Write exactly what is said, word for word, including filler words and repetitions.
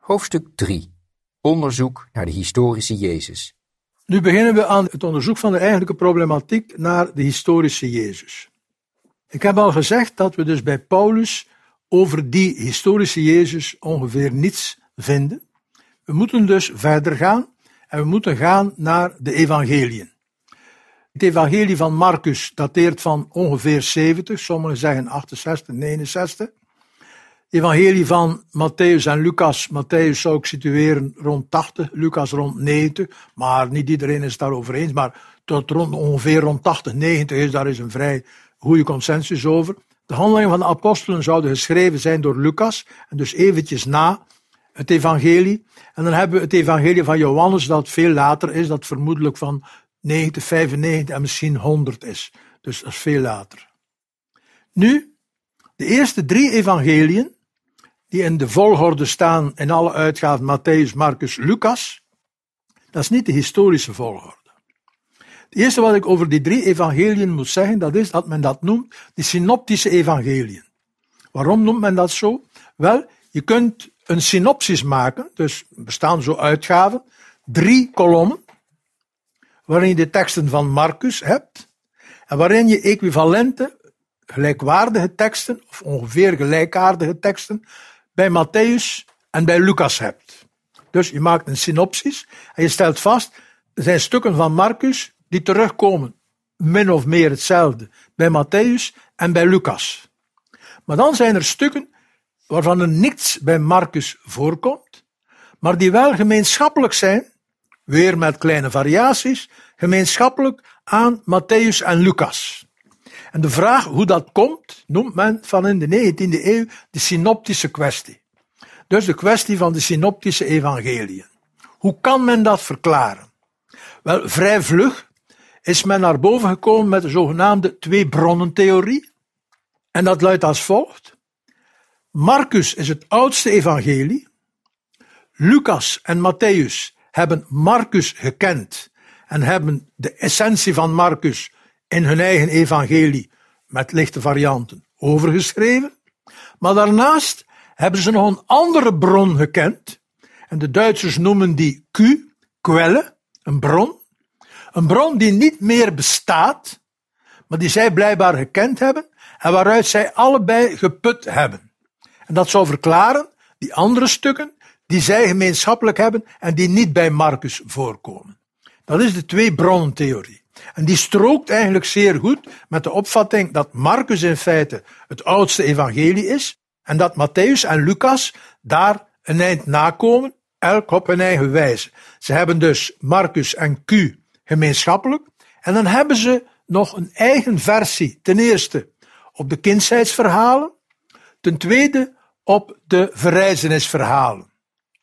Hoofdstuk drie. Onderzoek naar de historische Jezus. Nu beginnen we aan het onderzoek van de eigenlijke problematiek naar de historische Jezus. Ik heb al gezegd dat we dus bij Paulus over die historische Jezus ongeveer niets vinden. We moeten dus verder gaan en we moeten gaan naar de evangeliën. Het evangelie van Marcus dateert van ongeveer zeventig, sommigen zeggen achtenzestig, negenenzestig. Het evangelie van Matthäus en Lucas, Matthäus zou ik situeren rond tachtig, Lucas rond negentig, maar niet iedereen is het daarover eens, maar tot rond, ongeveer rond tachtig, negentig is daar is een vrij goede consensus over. De handelingen van de apostelen zouden geschreven zijn door Lucas, en dus eventjes na het evangelie. En dan hebben we het evangelie van Johannes, dat veel later is, dat vermoedelijk van negentig, vijfennegentig en misschien honderd is. Dus dat is veel later. Nu, de eerste drie evangeliën, die in de volgorde staan in alle uitgaven, Matthäus, Marcus, Lucas, dat is niet de historische volgorde. Het eerste wat ik over die drie evangeliën moet zeggen, dat is dat men dat noemt de synoptische evangeliën. Waarom noemt men dat zo? Wel, je kunt een synopsis maken, dus er bestaan zo uitgaven, drie kolommen, waarin je de teksten van Marcus hebt, en waarin je equivalente, gelijkwaardige teksten, of ongeveer gelijkaardige teksten, bij Matthäus en bij Lucas hebt. Dus je maakt een synopsis, en je stelt vast, er zijn stukken van Marcus die terugkomen, min of meer hetzelfde, bij Matthäus en bij Lucas. Maar dan zijn er stukken waarvan er niets bij Marcus voorkomt, maar die wel gemeenschappelijk zijn, weer met kleine variaties, gemeenschappelijk aan Matthäus en Lucas. En de vraag hoe dat komt, noemt men van in de negentiende eeuw de synoptische kwestie. Dus de kwestie van de synoptische evangeliën. Hoe kan men dat verklaren? Wel, vrij vlug is men naar boven gekomen met de zogenaamde twee-bronnen-theorie. En dat luidt als volgt. Marcus is het oudste evangelie. Lucas en Matthäus hebben Marcus gekend en hebben de essentie van Marcus in hun eigen evangelie met lichte varianten overgeschreven. Maar daarnaast hebben ze nog een andere bron gekend. En de Duitsers noemen die Q, Quelle, een bron. Een bron die niet meer bestaat, maar die zij blijkbaar gekend hebben en waaruit zij allebei geput hebben. En dat zou verklaren die andere stukken die zij gemeenschappelijk hebben en die niet bij Marcus voorkomen. Dat is de twee-bronnen-theorie. En die strookt eigenlijk zeer goed met de opvatting dat Marcus in feite het oudste evangelie is en dat Matthäus en Lucas daar een eind nakomen, elk op hun eigen wijze. Ze hebben dus Marcus en Q gemeenschappelijk en dan hebben ze nog een eigen versie, ten eerste op de kindscheidsverhalen, ten tweede op de verrijzenisverhalen.